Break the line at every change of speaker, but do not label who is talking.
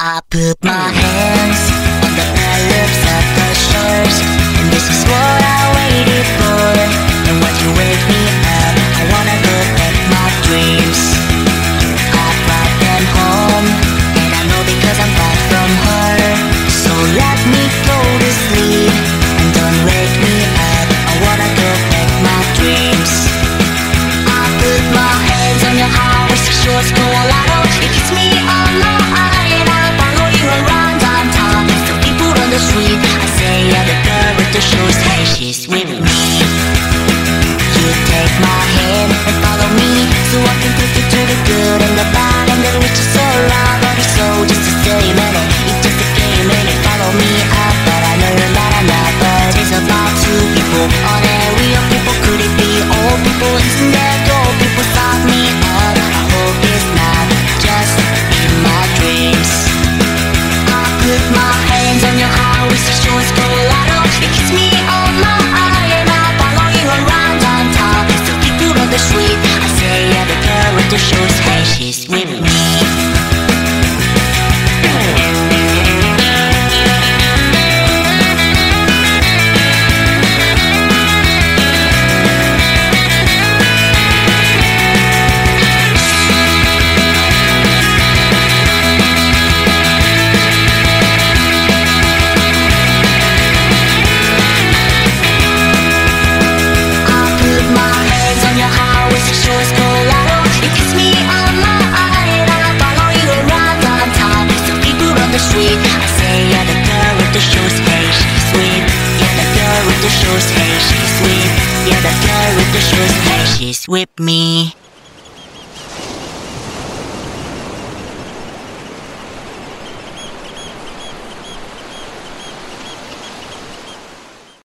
I put my hands on the lips of the shores, and this is what I waited for. And once you wake me up, I wanna go back my dreams. I brought them home, and I know because I'm far from her. So let me go to sleep, and don't wake me up. I wanna go back my dreams. I put my hands on your heart with the shores, Colorado. It keeps me on my eye, and I'll follow you around downtown. Some people on the street, I say, yeah, the girl with the shoes, hey, she's with me. You take my hand and follow me, so I can take you to the good and the bad and the rich is around. But it's so just the same, and it's just a game, and it follow me up. But I learned that I'm not, but it's about two people. Are there real people? Could it be old people? Isn't there gold people? Stop me up. I hope it's not just in my dreams. I put my hands on your heart with the shores, Colorado. It keeps me on my eye, and I'll follow you around downtown. There's some people on the street, I say, yeah, the girl with the shoes, hey, she's with me. I say, yeah, the girl with the shoes, hey, she's sweet. Yeah, the girl with the shoes, hey, she's sweet. Yeah, the girl with the shoes, hey, she's with me.